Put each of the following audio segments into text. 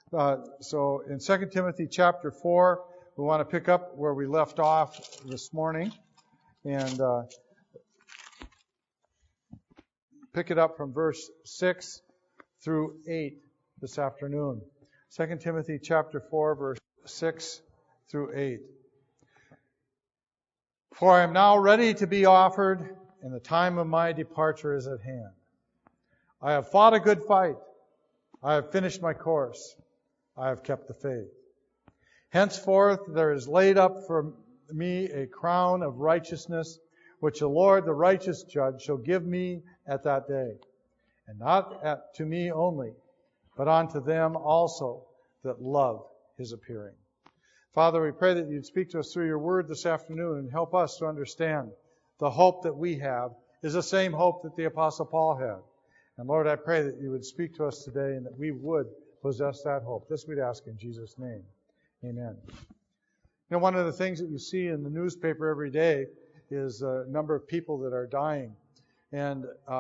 So in 2 Timothy chapter 4, we want to pick up where we left off this morning and pick it up from verse 6 through 8 this afternoon. 2 Timothy chapter 4, verse 6 through 8. For I am now ready to be offered, and the time of my departure is at hand. I have fought a good fight. I have finished my course. I have kept the faith. Henceforth there is laid up for me a crown of righteousness, which the Lord, the righteous judge, shall give me at that day. And not to me only, but unto them also that love His appearing. Father, we pray that You'd speak to us through Your Word this afternoon and help us to understand the hope that we have is the same hope that the Apostle Paul had. And Lord, I pray that You would speak to us today and that we would possess that hope. This we'd ask in Jesus' name. Amen. You know, one of the things that you see in the newspaper every day is a number of people that are dying. And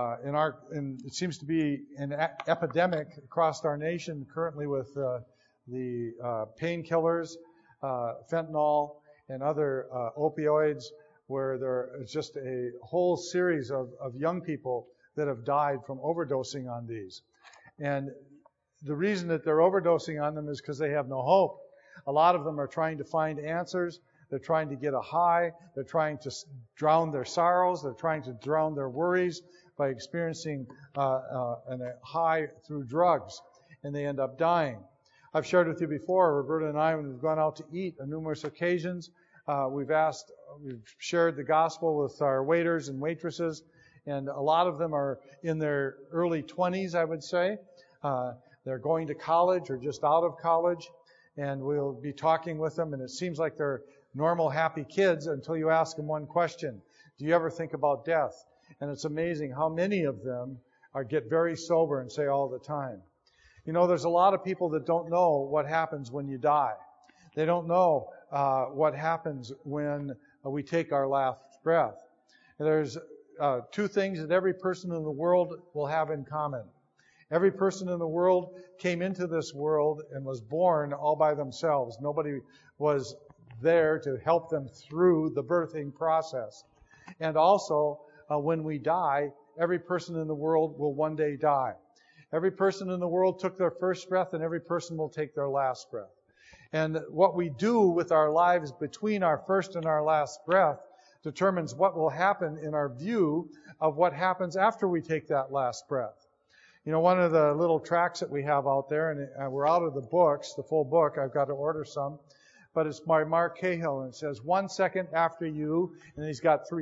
it seems to be an epidemic across our nation currently with the painkillers, fentanyl, and other opioids, where there is just a whole series of young people that have died from overdosing on these. And the reason that they're overdosing on them is because they have no hope. A lot of them are trying to find answers. They're trying to get a high. They're trying to drown their sorrows. They're trying to drown their worries by experiencing a high through drugs. And they end up dying. I've shared with you before, Roberta and I, when we've gone out to eat on numerous occasions, we've shared the gospel with our waiters and waitresses, and a lot of them are in their early 20s, I would say. They're going to college or just out of college, and we'll be talking with them, and it seems like they're normal, happy kids until you ask them one question. Do you ever think about death? And it's amazing how many of them get very sober and say all the time. You know, there's a lot of people that don't know what happens when you die. They don't know what happens when we take our last breath. And there's two things that every person in the world will have in common. Every person in the world came into this world and was born all by themselves. Nobody was there to help them through the birthing process. And also, when we die, every person in the world will one day die. Every person in the world took their first breath, and every person will take their last breath. And what we do with our lives between our first and our last breath determines what will happen in our view of what happens after we take that last breath. You know, one of the little tracts that we have out there, and we're out of the books, the full book, I've got to order some, but it's by Mark Cahill, and it says, 1 second after you, and he's got 3 ...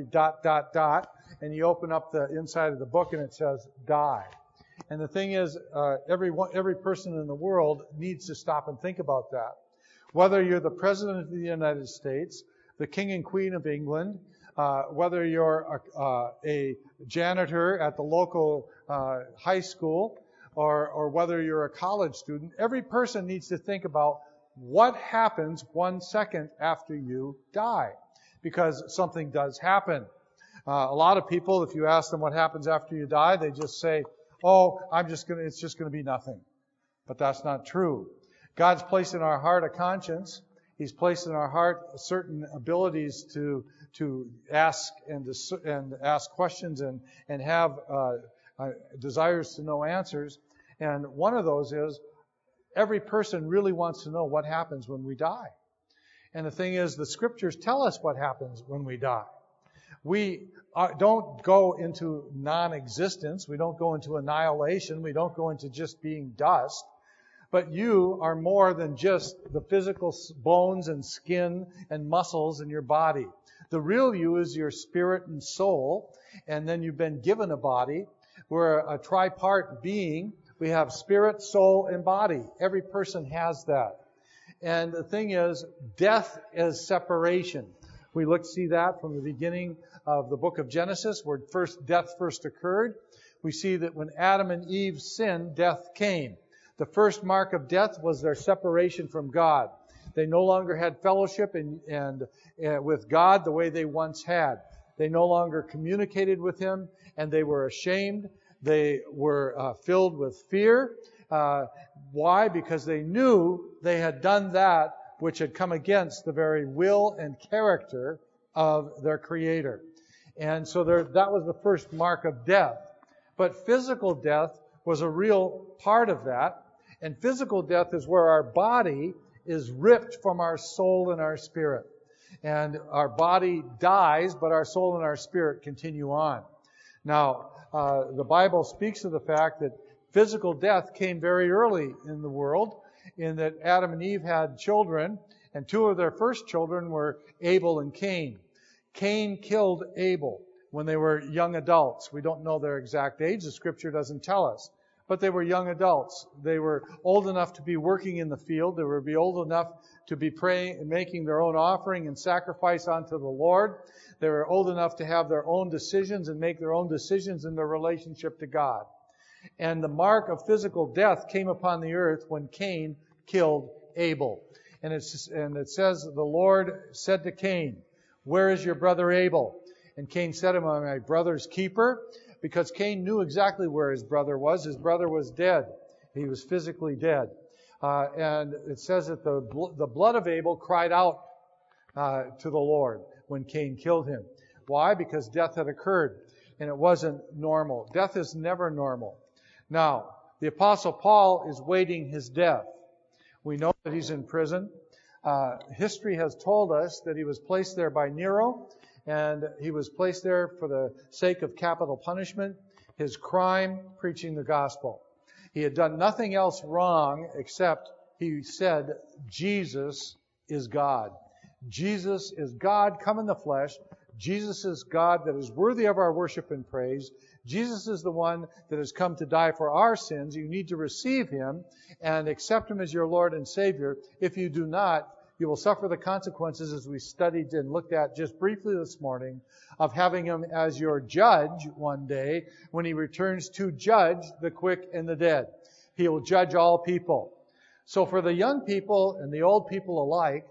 and you open up the inside of the book and it says, die. And the thing is, every person in the world needs to stop and think about that. Whether you're the President of the United States, the King and Queen of England, whether you're a janitor at the local high school, or whether you're a college student, every person needs to think about what happens 1 second after you die. Because something does happen. A lot of people, if you ask them what happens after you die, they just say, oh, it's just going to be nothing. But that's not true. God's placed in our heart a conscience. He's placed in our heart certain abilities to ask and ask questions and have desires to know answers. And one of those is every person really wants to know what happens when we die. And the thing is, the Scriptures tell us what happens when we die. We don't go into non-existence. We don't go into annihilation. We don't go into just being dust. But you are more than just the physical bones and skin and muscles in your body. The real you is your spirit and soul. And then you've been given a body. We're a tripart being. We have spirit, soul, and body. Every person has that. And the thing is, death is separation. We see that from the beginning of the book of Genesis, where death first occurred. We see that when Adam and Eve sinned, death came. The first mark of death was their separation from God. They no longer had fellowship and with God the way they once had. They no longer communicated with Him, and they were ashamed. They were filled with fear, Why? Because they knew they had done that which had come against the very will and character of their Creator. And so that was the first mark of death. But physical death was a real part of that. And physical death is where our body is ripped from our soul and our spirit. And our body dies, but our soul and our spirit continue on. Now, the Bible speaks of the fact that physical death came very early in the world, in that Adam and Eve had children, and two of their first children were Abel and Cain. Cain killed Abel when they were young adults. We don't know their exact age. The Scripture doesn't tell us. But they were young adults. They were old enough to be working in the field. They would be old enough to be praying and making their own offering and sacrifice unto the Lord. They were old enough to have their own decisions and make their own decisions in their relationship to God. And the mark of physical death came upon the earth when Cain killed Abel. And it says, the Lord said to Cain, "Where is your brother Abel?" And Cain said, "Am I my brother's keeper?" Because Cain knew exactly where his brother was. His brother was dead. He was physically dead. And it says that the blood of Abel cried out to the Lord when Cain killed him. Why? Because death had occurred, and it wasn't normal. Death is never normal. Now, the Apostle Paul is waiting his death. We know that he's in prison. History has told us that he was placed there by Nero, and he was placed there for the sake of capital punishment. His crime, preaching the gospel. He had done nothing else wrong except he said, Jesus is God. Jesus is God come in the flesh. Jesus is God that is worthy of our worship and praise. Jesus is the one that has come to die for our sins. You need to receive Him and accept Him as your Lord and Savior. If you do not, you will suffer the consequences, as we studied and looked at just briefly this morning, of having Him as your judge one day when He returns to judge the quick and the dead. He will judge all people. So for the young people and the old people alike,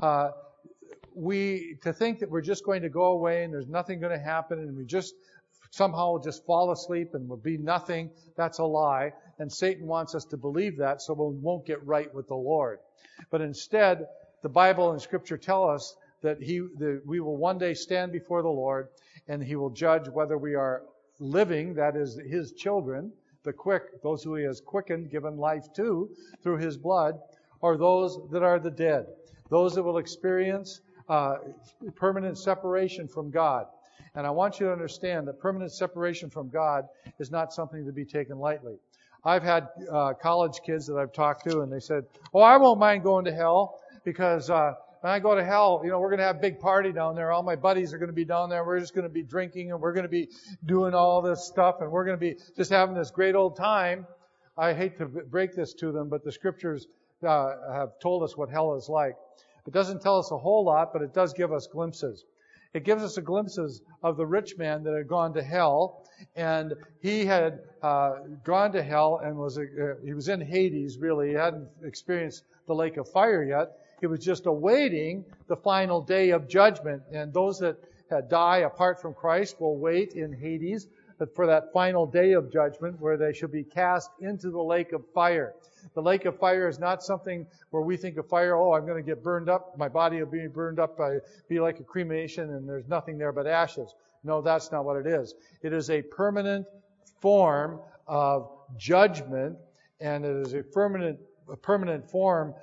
to think that we're just going to go away and there's nothing going to happen and we just somehow just fall asleep and will be nothing, that's a lie. And Satan wants us to believe that so we won't get right with the Lord. But instead, the Bible and Scripture tell us that we will one day stand before the Lord and He will judge whether we are living, that is His children, the quick, those who He has quickened, given life to through His blood, or those that are the dead, those that will experience permanent separation from God. And I want you to understand that permanent separation from God is not something to be taken lightly. I've had college kids that I've talked to, and they said, "Oh, I won't mind going to hell because when I go to hell, we're going to have a big party down there. All my buddies are going to be down there. We're just going to be drinking, and we're going to be doing all this stuff, and we're going to be just having this great old time." I hate to break this to them, but the Scriptures have told us what hell is like. It doesn't tell us a whole lot, but it does give us glimpses. It gives us a glimpses of the rich man that had gone to hell, and he had gone to hell and he was in Hades, really. He hadn't experienced the lake of fire yet. He was just awaiting the final day of judgment. And those that die apart from Christ will wait in Hades for that final day of judgment where they shall be cast into the lake of fire. The lake of fire is not something where we think of fire, oh, I'm going to get burned up, my body will be burned up, be like a cremation, and there's nothing there but ashes. No, that's not what it is. It is a permanent form of judgment, and it is a permanent form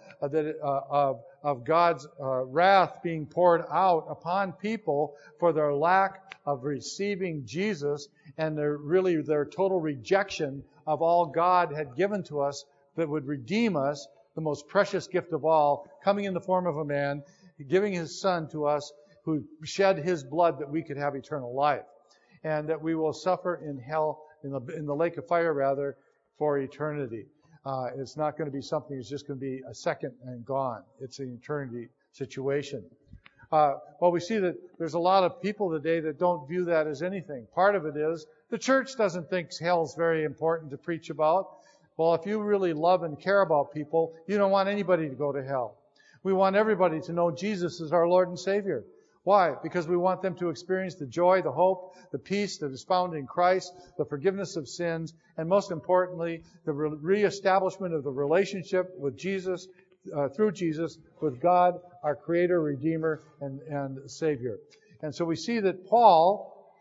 of God's wrath being poured out upon people for their lack of receiving Jesus and their total rejection of all God had given to us that would redeem us, the most precious gift of all, coming in the form of a man, giving His Son to us, who shed His blood that we could have eternal life. And that we will suffer in hell, in the lake of fire rather, for eternity. It's not going to be something that's just going to be a second and gone. It's an eternity situation. Well, we see that there's a lot of people today that don't view that as anything. Part of it is the church doesn't think hell's very important to preach about. Well, if you really love and care about people, you don't want anybody to go to hell. We want everybody to know Jesus is our Lord and Savior. Why? Because we want them to experience the joy, the hope, the peace that is found in Christ, the forgiveness of sins, and most importantly, the reestablishment of the relationship with Jesus, through Jesus, with God, our Creator, Redeemer, and Savior. And so we see that Paul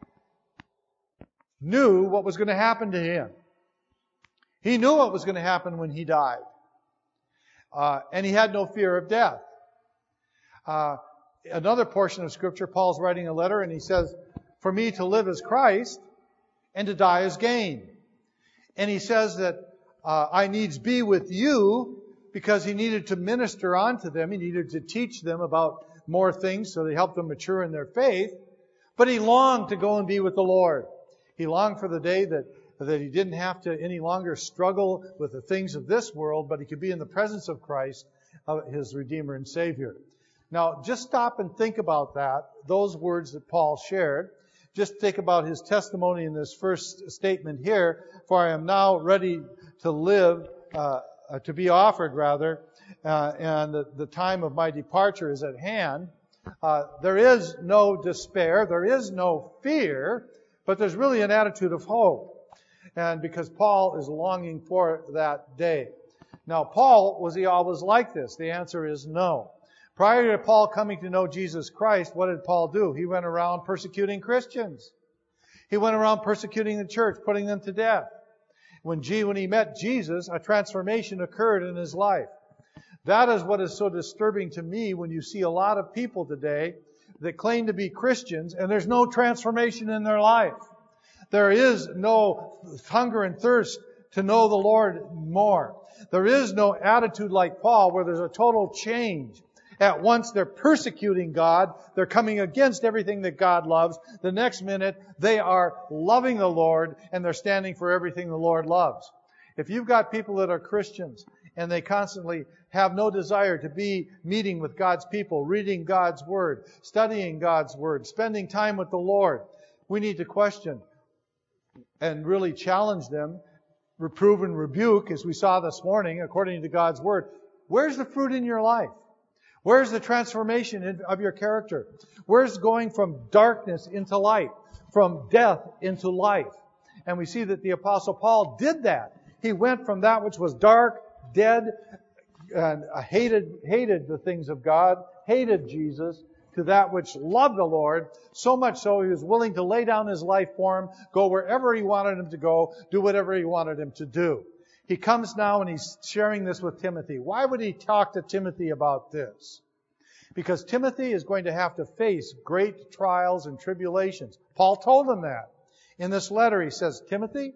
knew what was going to happen to him. He knew what was going to happen when he died. And he had no fear of death. Another portion of Scripture, Paul's writing a letter, and he says, "For me to live is Christ, and to die is gain." And he says that I needs be with you, because he needed to minister unto them. He needed to teach them about more things so they helped them mature in their faith. But he longed to go and be with the Lord. He longed for the day that he didn't have to any longer struggle with the things of this world, but he could be in the presence of Christ, his Redeemer and Savior. Now, just stop and think about that, those words that Paul shared. Just think about his testimony in this first statement here. "For I am now ready to live, to be offered rather, and the time of my departure is at hand." There is no despair, there is no fear, but there's really an attitude of hope. And because Paul is longing for that day. Now, Paul, was he always like this? The answer is no. Prior to Paul coming to know Jesus Christ, what did Paul do? He went around persecuting Christians. He went around persecuting the church, putting them to death. When he met Jesus, a transformation occurred in his life. That is what is so disturbing to me when you see a lot of people today that claim to be Christians and there's no transformation in their life. There is no hunger and thirst to know the Lord more. There is no attitude like Paul where there's a total change. At once they're persecuting God. They're coming against everything that God loves. The next minute they are loving the Lord and they're standing for everything the Lord loves. If you've got people that are Christians and they constantly have no desire to be meeting with God's people, reading God's Word, studying God's Word, spending time with the Lord, we need to question and really challenge them, reprove and rebuke, as we saw this morning, according to God's Word. Where's the fruit in your life? Where's the transformation of your character? Where's going from darkness into light, from death into life? And we see that the Apostle Paul did that. He went from that which was dark, dead, and hated the things of God, hated Jesus, to that which loved the Lord, so much so he was willing to lay down his life for him, go wherever he wanted him to go, do whatever he wanted him to do. He comes now and he's sharing this with Timothy. Why would he talk to Timothy about this? Because Timothy is going to have to face great trials and tribulations. Paul told him that. In this letter, he says, Timothy,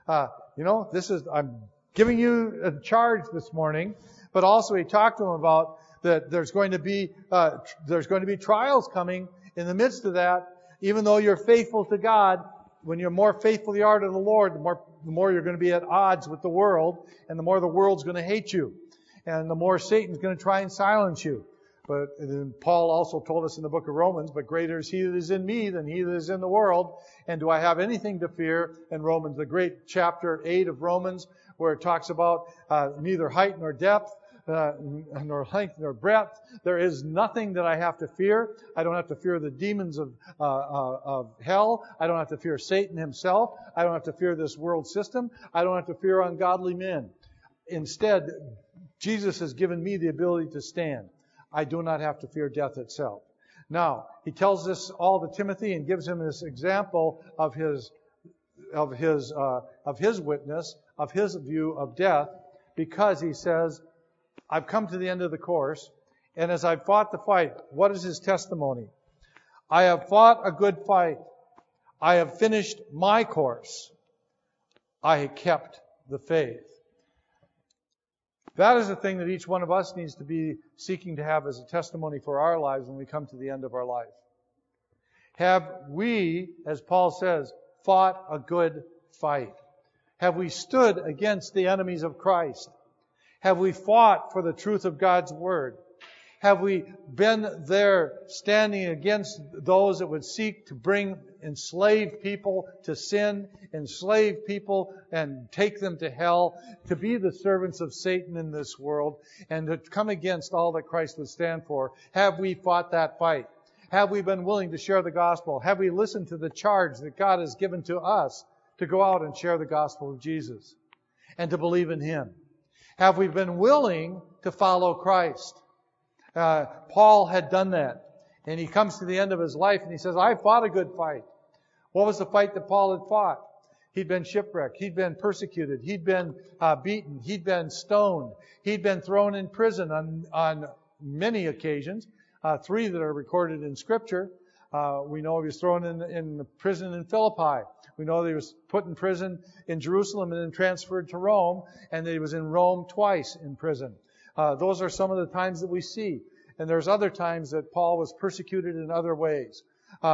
I'm giving you a charge this morning, but also he talked to him about that there's going to be trials coming in the midst of that. Even though you're faithful to God, when you're more faithful you are to the Lord, the more you're going to be at odds with the world, and the more the world's going to hate you, and the more Satan's going to try and silence you. But then Paul also told us in the book of Romans, but greater is he that is in me than he that is in the world. And do I have anything to fear? In Romans, the great chapter 8 of Romans, where it talks about neither height nor depth, nor length nor breadth. There is nothing that I have to fear. I don't have to fear the demons of hell. I don't have to fear Satan himself. I don't have to fear this world system. I don't have to fear ungodly men. Instead, Jesus has given me the ability to stand. I do not have to fear death itself. Now, he tells this all to Timothy and gives him this example of his witness, of his view of death, because he says, I've come to the end of the course, and as I've fought the fight, what is his testimony? I have fought a good fight. I have finished my course. I have kept the faith. That is the thing that each one of us needs to be seeking to have as a testimony for our lives when we come to the end of our life. Have we, as Paul says, fought a good fight? Have we stood against the enemies of Christ? Have we fought for the truth of God's Word? Have we been there standing against those that would seek to bring enslaved people to sin, enslave people and take them to hell, to be the servants of Satan in this world, and to come against all that Christ would stand for? Have we fought that fight? Have we been willing to share the gospel? Have we listened to the charge that God has given to us to go out and share the gospel of Jesus and to believe in Him? Have we been willing to follow Christ? Paul had done that. And he comes to the end of his life and he says, I fought a good fight. What was the fight that Paul had fought? He'd been shipwrecked. He'd been persecuted. He'd been beaten. He'd been stoned. He'd been thrown in prison on many occasions, 3 that are recorded in Scripture. We know he was thrown in prison in Philippi. We know that he was put in prison in Jerusalem and then transferred to Rome, and that he was in Rome twice in prison. Those are some of the times that we see. And there's other times that Paul was persecuted in other ways.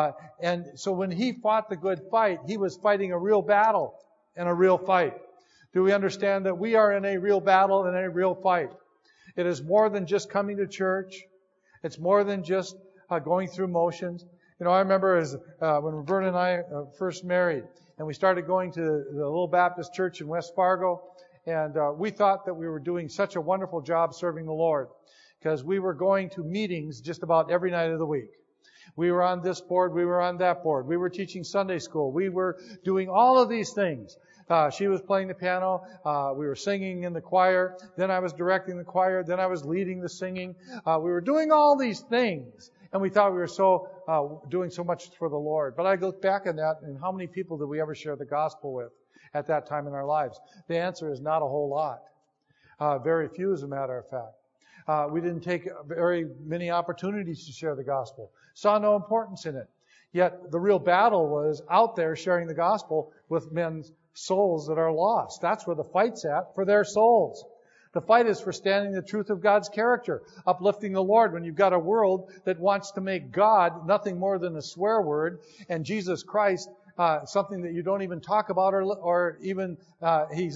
And so when he fought the good fight, he was fighting a real battle and a real fight. Do we understand that we are in a real battle and a real fight? It is more than just coming to church. It's more than just going through motions. You know, I remember when Roberta and I first married, and we started going to the Little Baptist Church in West Fargo, and we thought that we were doing such a wonderful job serving the Lord, because we were going to meetings just about every night of the week. We were on this board, we were on that board. We were teaching Sunday school. We were doing all of these things. She was playing the piano. We were singing in the choir. Then I was directing the choir. Then I was leading the singing. We were doing all these things. And we thought we were doing so much for the Lord. But I look back on that, and how many people did we ever share the gospel with at that time in our lives? The answer is not a whole lot. Very few, as a matter of fact. We didn't take very many opportunities to share the gospel. Saw no importance in it. Yet the real battle was out there sharing the gospel with men's souls that are lost. That's where the fight's at, for their souls. The fight is for standing the truth of God's character, uplifting the Lord when you've got a world that wants to make God nothing more than a swear word, and Jesus Christ something that you don't even talk about, or even he's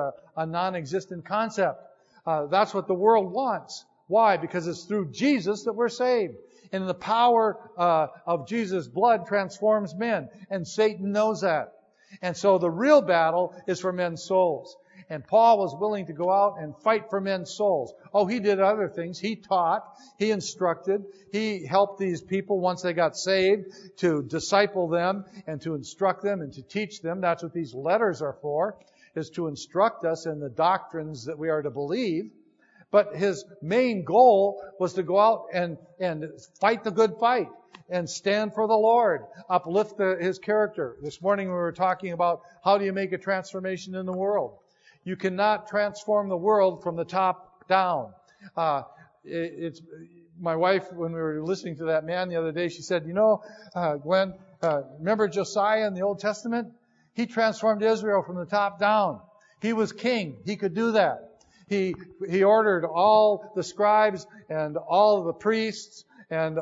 a non-existent concept. That's what the world wants. Why? Because it's through Jesus that we're saved. And the power of Jesus' blood transforms men. And Satan knows that. And so the real battle is for men's souls. And Paul was willing to go out and fight for men's souls. Oh, he did other things. He taught. He instructed. He helped these people once they got saved to disciple them and to instruct them and to teach them. That's what these letters are for, is to instruct us in the doctrines that we are to believe. But his main goal was to go out and fight the good fight and stand for the Lord, uplift His character. This morning we were talking about how do you make a transformation in the world. You cannot transform the world from the top down. It's my wife, when we were listening to that man the other day, she said, Glenn, remember Josiah in the Old Testament? He transformed Israel from the top down. He was king. He could do that. He ordered all the scribes and all the priests and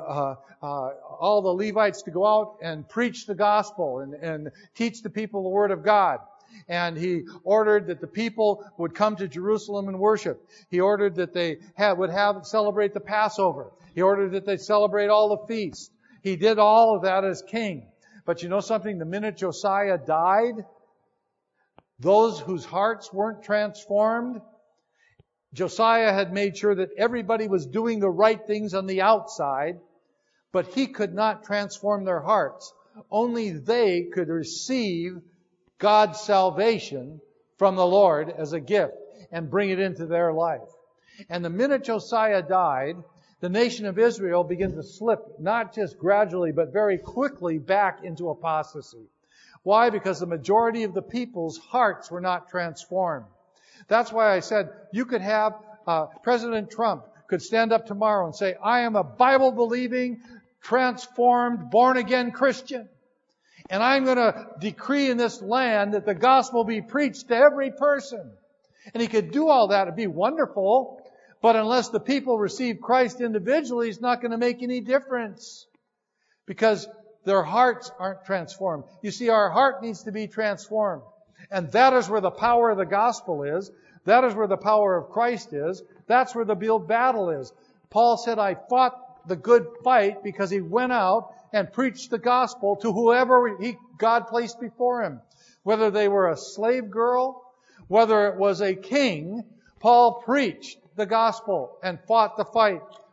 all the Levites to go out and preach the gospel and teach the people the Word of God. And he ordered that the people would come to Jerusalem and worship. He ordered that they would celebrate the Passover. He ordered that they celebrate all the feasts. He did all of that as king. But you know something? The minute Josiah died, those whose hearts weren't transformed, Josiah had made sure that everybody was doing the right things on the outside, but he could not transform their hearts. Only they could receive God's salvation from the Lord as a gift and bring it into their life. And the minute Josiah died, the nation of Israel began to slip, not just gradually, but very quickly back into apostasy. Why? Because the majority of the people's hearts were not transformed. That's why I said you could have President Trump could stand up tomorrow and say, I am a Bible-believing, transformed, born-again Christian. And I'm going to decree in this land that the gospel be preached to every person. And he could do all that. It'd be wonderful. But unless the people receive Christ individually, it's not going to make any difference. Because their hearts aren't transformed. You see, our heart needs to be transformed. And that is where the power of the gospel is. That is where the power of Christ is. That's where the real battle is. Paul said, I fought the good fight because he went out and preached the gospel to whoever God placed before him. Whether they were a slave girl, whether it was a king, Paul preached the gospel and fought the fight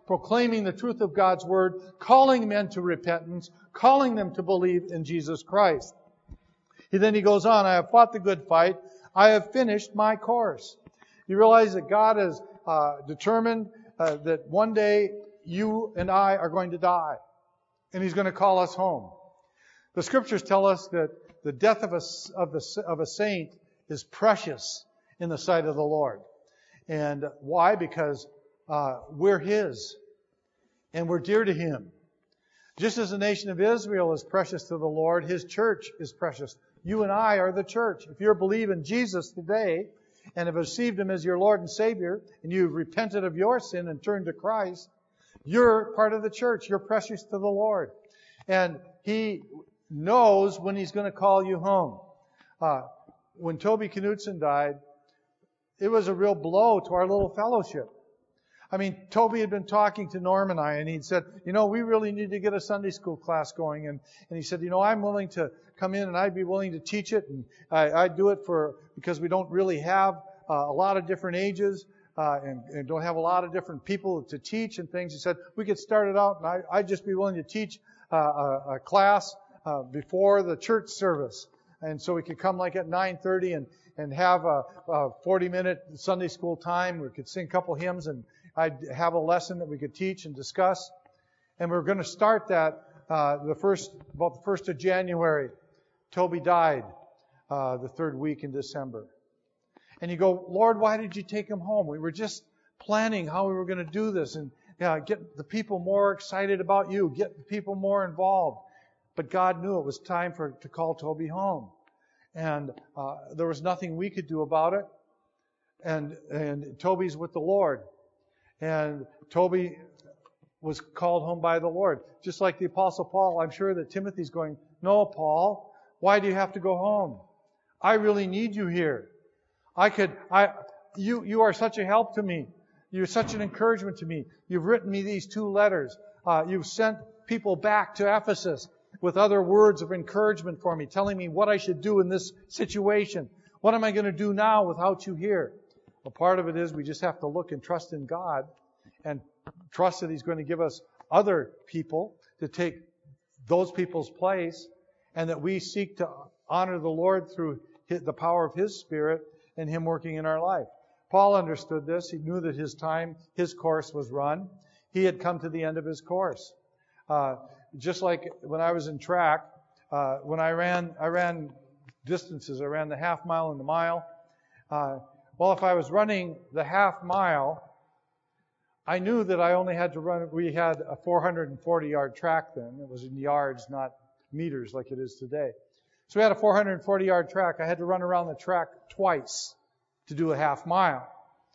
proclaiming the truth of God's Word, calling men to repentance, calling them to believe in Jesus Christ. Then he goes on, I have fought the good fight. I have finished my course. You realize that God has determined that one day you and I are going to die. And He's going to call us home. The Scriptures tell us that the death of a saint is precious in the sight of the Lord. And why? Because we're His. And we're dear to Him. Just as the nation of Israel is precious to the Lord, His church is precious. You and I are the church. If you believe in Jesus today and have received Him as your Lord and Savior, and you've repented of your sin and turned to Christ, you're part of the church. You're precious to the Lord. And He knows when He's going to call you home. When Toby Knutson died, it was a real blow to our little fellowship. I mean, Toby had been talking to Norm and I, and he'd said, we really need to get a Sunday school class going. And he said, I'm willing to come in and I'd be willing to teach it. And I'd do it because we don't really have a lot of different ages and don't have a lot of different people to teach and things. He said, we could start it out and I'd just be willing to teach a class before the church service. And so we could come like at 9:30 and have a 40-minute Sunday school time. We could sing a couple hymns and I'd have a lesson that we could teach and discuss. And we're going to start that about the 1st of January. Toby died the third week in December. And you go, Lord, why did you take him home? We were just planning how we were going to do this and get the people more excited about you, get the people more involved. But God knew it was time to call Toby home. And there was nothing we could do about it. And Toby's with the Lord. And Toby was called home by the Lord. Just like the Apostle Paul, I'm sure that Timothy's going, no, Paul, why do you have to go home? I really need you here. You are such a help to me. You're such an encouragement to me. You've written me these 2 letters. You've sent people back to Ephesus with other words of encouragement for me, telling me what I should do in this situation. What am I going to do now without you here? Well, part of it is we just have to look and trust in God and trust that He's going to give us other people to take those people's place, and that we seek to honor the Lord through the power of His Spirit and Him working in our life. Paul understood this. He knew that his course was run. He had come to the end of his course. Just like when I was in track, when I ran distances. I ran the half mile and the mile. Well, if I was running the half mile, I knew that I only had to run. We had a 440-yard track then. It was in yards, not meters like it is today. So we had a 440-yard track. I had to run around the track twice to do a half mile.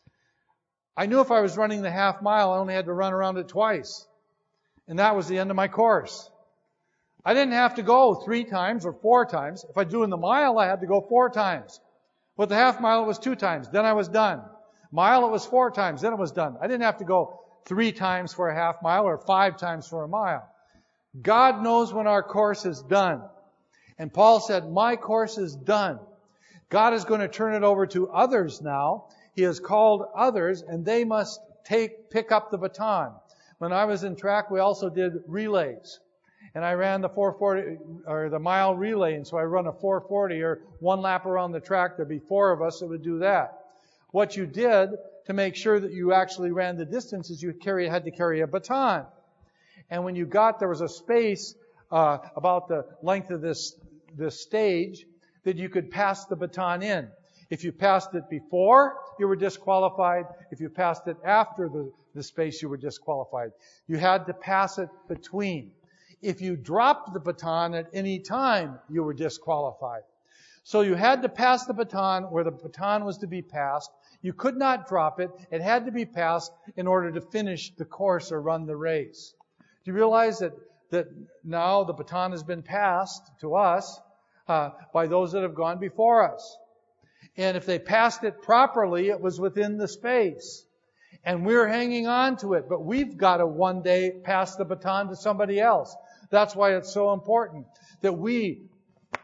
I knew if I was running the half mile, I only had to run around it twice. And that was the end of my course. I didn't have to go 3 times or 4 times. If I was doing the mile, I had to go 4 times. With the half mile, it was 2 times. Then I was done. Mile, it was 4 times. Then it was done. I didn't have to go 3 times for a half mile or 5 times for a mile. God knows when our course is done. And Paul said, my course is done. God is going to turn it over to others now. He has called others, and they must pick up the baton. When I was in track, we also did relays. And I ran the 440 or the mile relay, and so I run a 440 or 1 lap around the track. There'd be 4 of us that would do that. What you did to make sure that you actually ran the distance is you had to carry a baton. And when you there was a space about the length of this stage that you could pass the baton in. If you passed it before, you were disqualified. If you passed it after the space, you were disqualified. You had to pass it between. If you dropped the baton at any time, you were disqualified. So you had to pass the baton where the baton was to be passed. You could not drop it. It had to be passed in order to finish the course or run the race. Do you realize that now the baton has been passed to us by those that have gone before us? And if they passed it properly, it was within the space. And we're hanging on to it. But we've got to one day pass the baton to somebody else. That's why it's so important that we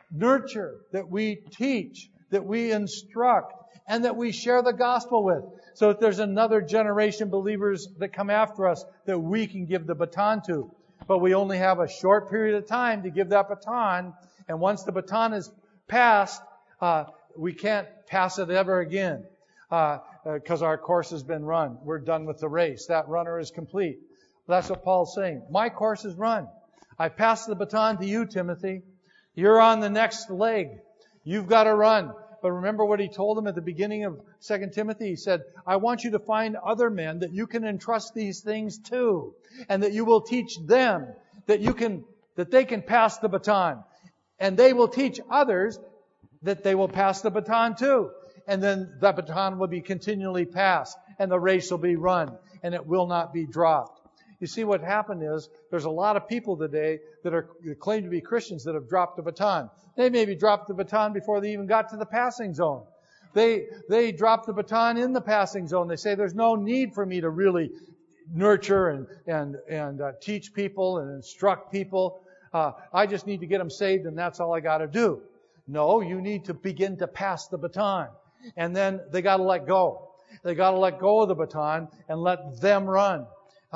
nurture, that we teach, that we instruct, and that we share the gospel with. so that there's another generation of believers that come after us that we can give the baton to. But we only have a short period of time to give that baton. And once the baton is passed, we can't pass it ever again because our course has been run. We're done with the race. That runner is complete. That's what Paul's saying. My course is run. I passed the baton to you, Timothy. You're on the next leg. You've got to run. But remember what he told him at the beginning of 2 Timothy? He said, I want you to find other men that you can entrust these things to, and that you will teach them that they can pass the baton. And they will teach others that they will pass the baton to. And then that baton will be continually passed, and the race will be run, and it will not be dropped. You see, what happened is there's a lot of people today that claim to be Christians that have dropped the baton. They maybe dropped the baton before they even got to the passing zone. They dropped the baton in the passing zone. They say there's no need for me to really nurture and teach people and instruct people. I just need to get them saved, and that's all I got to do. No, you need to begin to pass the baton. And then they got to let go. They got to let go of the baton and let them run.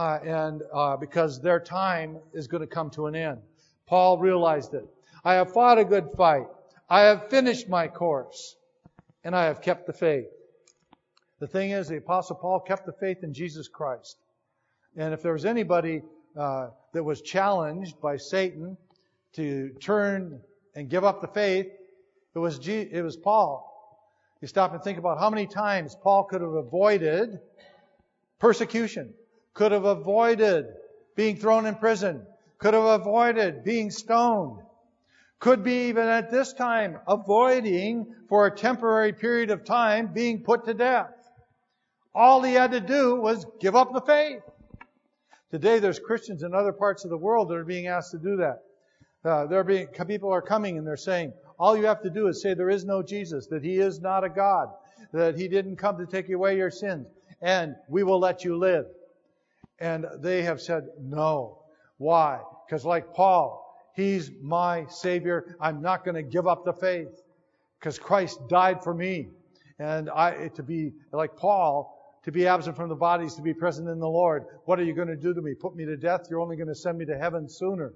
Because their time is going to come to an end. Paul realized it. I have fought a good fight. I have finished my course. And I have kept the faith. The thing is, the Apostle Paul kept the faith in Jesus Christ. And if there was anybody that was challenged by Satan to turn and give up the faith, it was Paul. You stop and think about how many times Paul could have avoided persecution, could have avoided being thrown in prison, could have avoided being stoned, could be even at this time avoiding for a temporary period of time being put to death. All he had to do was give up the faith. Today there's Christians in other parts of the world that are being asked to do that. People are coming and they're saying, all you have to do is say there is no Jesus, that He is not a God, that He didn't come to take away your sins, and we will let you live. And they have said no. Why? Because like Paul, He's my Savior. I'm not going to give up the faith because Christ died for me. And to be like Paul, to be absent from the body is to be present in the Lord. What are you going to do to me? Put me to death? You're only going to send me to heaven sooner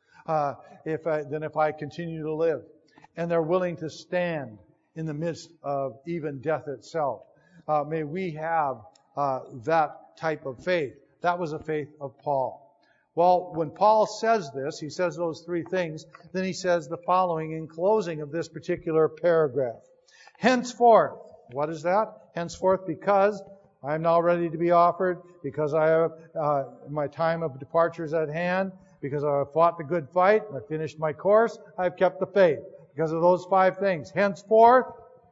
than if I continue to live. And they're willing to stand in the midst of even death itself. May we have that type of faith. That was the faith of Paul. Well, when Paul says this, he says those three things, then he says the following in closing of this particular paragraph. Henceforth, what is that? Henceforth, because I am now ready to be offered, because I have my time of departure is at hand, because I have fought the good fight, I have finished my course, I have kept the faith. Because of those 5 things. Henceforth,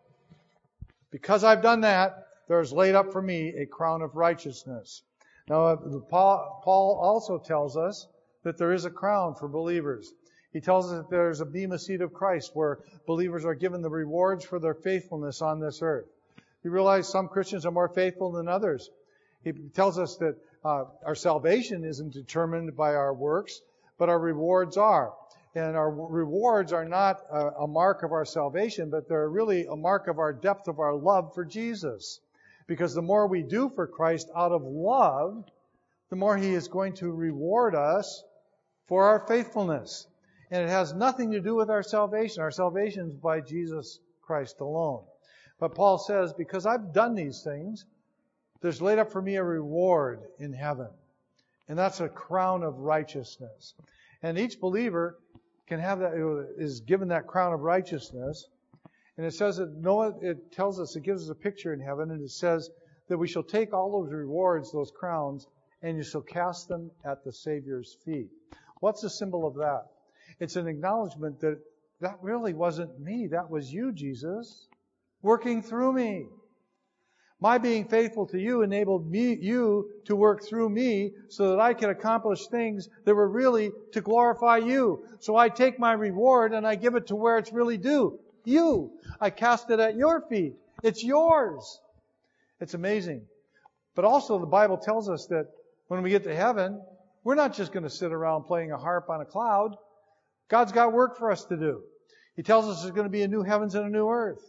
because I've done that, there is laid up for me a crown of righteousness. Now, Paul also tells us that there is a crown for believers. He tells us that there's a bema seat of Christ where believers are given the rewards for their faithfulness on this earth. You realize some Christians are more faithful than others. He tells us that our salvation isn't determined by our works, but our rewards are. And our rewards are not a mark of our salvation, but they're really a mark of our depth of our love for Jesus. Because the more we do for Christ out of love, the more He is going to reward us for our faithfulness. And it has nothing to do with our salvation. Our salvation is by Jesus Christ alone. But Paul says, because I've done these things, there's laid up for me a reward in heaven. And that's a crown of righteousness. And each believer can have that, is given that crown of righteousness. And it says that it tells us, it gives us a picture in heaven, and it says that we shall take all those rewards, those crowns, and you shall cast them at the Savior's feet. What's the symbol of that? It's an acknowledgement that really wasn't me. That was you, Jesus, working through me. My being faithful to you enabled you to work through me so that I could accomplish things that were really to glorify you. So I take my reward and I give it to where it's really due. You. I cast it at your feet. It's yours. It's amazing. But also the Bible tells us that when we get to heaven, we're not just going to sit around playing a harp on a cloud. God's got work for us to do. He tells us there's going to be a new heavens and a new earth.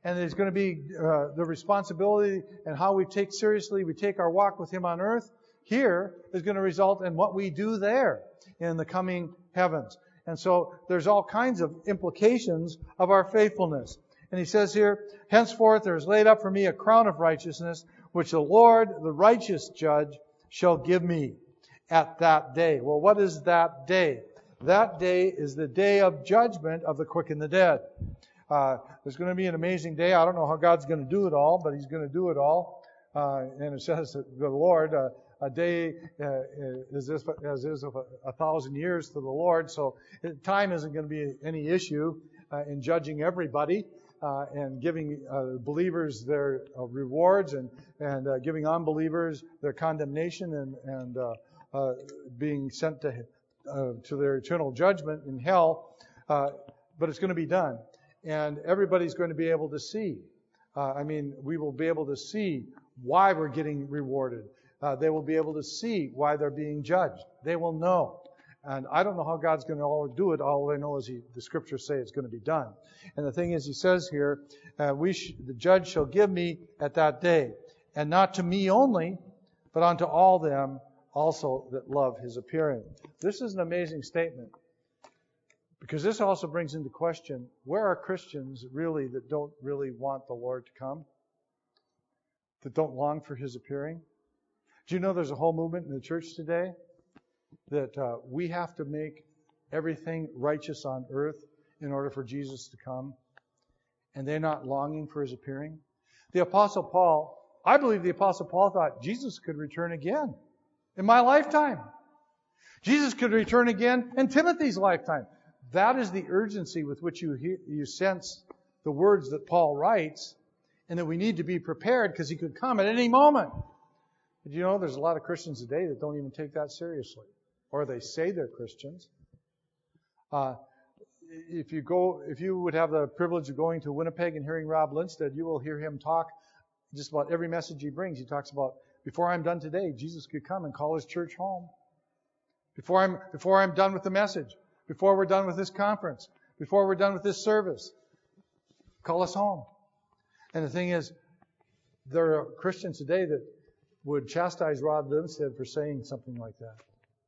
and there's going to be the responsibility and how we take our walk with Him on earth here is going to result in what we do there in the coming heavens. And so there's all kinds of implications of our faithfulness. And he says here, henceforth there is laid up for me a crown of righteousness, which the Lord, the righteous judge, shall give me at that day. Well, what is that day? That day is the day of judgment of the quick and the dead. There's going to be an amazing day. I don't know how God's going to do it all, but He's going to do it all. And it says that the Lord, a day is as is of 1,000 years to the Lord. So time isn't going to be any issue in judging everybody and giving believers their rewards and giving unbelievers their condemnation and being sent to their eternal judgment in hell. But it's going to be done. And everybody's going to be able to see. We will be able to see why we're getting rewarded. They will be able to see why they're being judged. They will know. And I don't know how God's going to do it. All I know is the Scriptures say it's going to be done. And the thing is, He says here, the judge shall give me at that day, and not to me only, but unto all them also that love His appearing. This is an amazing statement. Because this also brings into question, where are Christians really that don't really want the Lord to come? That don't long for His appearing? Do you know there's a whole movement in the church today that we have to make everything righteous on earth in order for Jesus to come? And they're not longing for His appearing? The Apostle Paul, I believe the Apostle Paul thought Jesus could return again in my lifetime. Jesus could return again in Timothy's lifetime. That is the urgency with which you sense the words that Paul writes, and that we need to be prepared because He could come at any moment. But you know, there's a lot of Christians today that don't even take that seriously. Or they say they're Christians. If you would have the privilege of going to Winnipeg and hearing Rob Lindstead, you will hear him talk just about every message he brings. He talks about, before I'm done today, Jesus could come and call His church home. Before I'm done with the message, before we're done with this conference, before we're done with this service, call us home. And the thing is, there are Christians today that would chastise Rob Lindstead for saying something like that.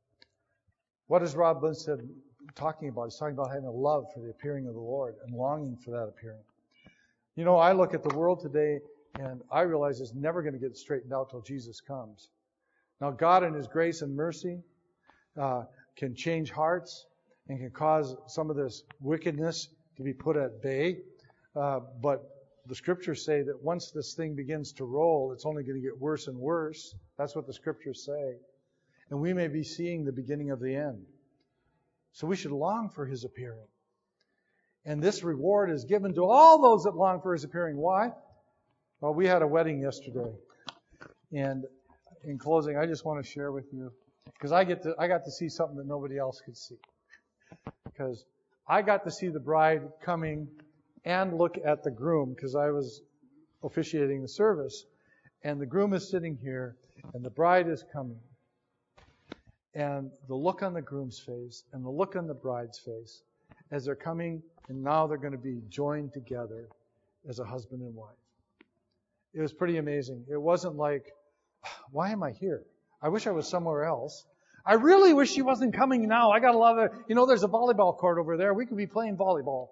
What is Rob Lindstead talking about? He's talking about having a love for the appearing of the Lord and longing for that appearing. You know, I look at the world today and I realize it's never going to get straightened out till Jesus comes. Now, God in His grace and mercy can change hearts and can cause some of this wickedness to be put at bay. But the Scriptures say that once this thing begins to roll, it's only going to get worse and worse. That's what the Scriptures say. And we may be seeing the beginning of the end. So we should long for His appearing. And this reward is given to all those that long for His appearing. Why? Well, we had a wedding yesterday. And in closing, I just want to share with you, because I got to see something that nobody else could see. Because I got to see the bride coming and look at the groom, because I was officiating the service. And the groom is sitting here, and the bride is coming. And the look on the groom's face and the look on the bride's face as they're coming, and now they're going to be joined together as a husband and wife. It was pretty amazing. It wasn't like, why am I here? I wish I was somewhere else. I really wish she wasn't coming now. I got a lot of, there's a volleyball court over there. We could be playing volleyball.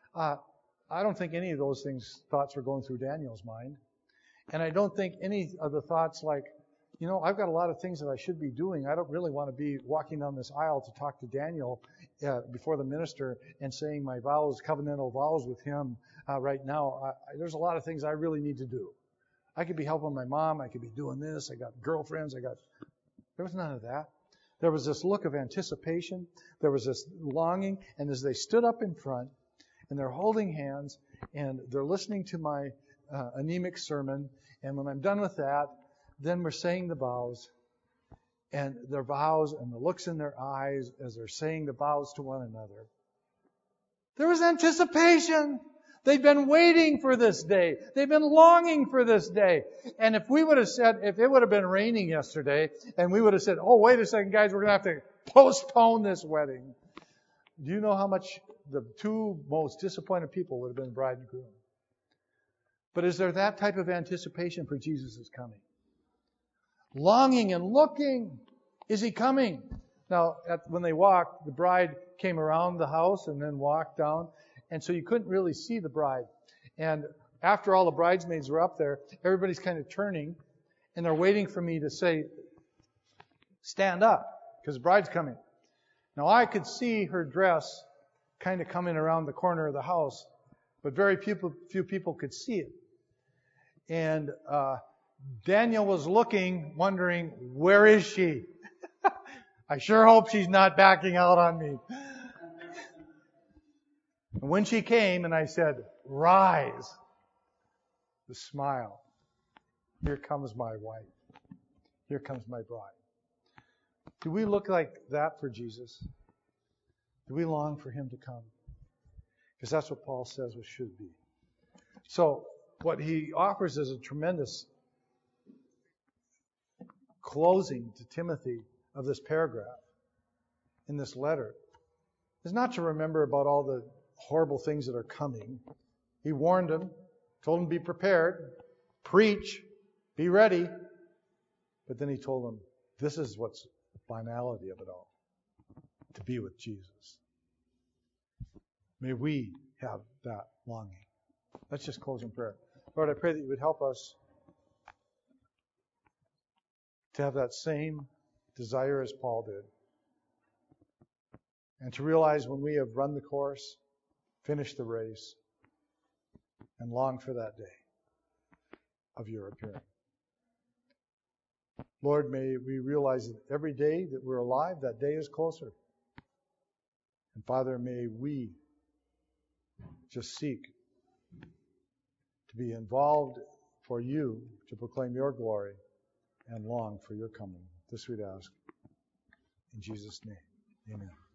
I don't think any of those thoughts were going through Daniel's mind. And I don't think any of the thoughts like, I've got a lot of things that I should be doing. I don't really want to be walking down this aisle to talk to Daniel before the minister and saying my vows, covenantal vows with him right now. There's a lot of things I really need to do. I could be helping my mom. I could be doing this. I got girlfriends. There was none of that. There was this look of anticipation. There was this longing. And as they stood up in front and they're holding hands and they're listening to my anemic sermon, and when I'm done with that, then we're saying the vows, and their vows and the looks in their eyes as they're saying the vows to one another. There was anticipation. They've been waiting for this day. They've been longing for this day. And if it would have been raining yesterday, and we would have said, oh, wait a second, guys, we're going to have to postpone this wedding. Do you know how much the two most disappointed people would have been bride and groom? But is there that type of anticipation for Jesus' coming? Longing and looking. Is He coming? Now, when they walked, the bride came around the house and then walked down. And so you couldn't really see the bride. And after all the bridesmaids were up there, everybody's kind of turning. And they're waiting for me to say, stand up, because the bride's coming. Now, I could see her dress kind of coming around the corner of the house, but very few people could see it. And Daniel was looking, wondering, where is she? I sure hope she's not backing out on me. And when she came and I said, rise, the smile. Here comes my wife. Here comes my bride. Do we look like that for Jesus? Do we long for Him to come? Because that's what Paul says we should be. So, what he offers is a tremendous closing to Timothy of this paragraph in this letter. Is not to remember about all the horrible things that are coming. He warned him, told him to be prepared, preach, be ready. But then he told him, this is what's the finality of it all. To be with Jesus. May we have that longing. Let's just close in prayer. Lord, I pray that you would help us to have that same desire as Paul did. And to realize when we have run the course, finished the race, and long for that day of your appearing. Lord, may we realize that every day that we're alive, that day is closer. And Father, may we just seek to be involved for you to proclaim your glory and long for your coming. This we'd ask in Jesus' name. Amen.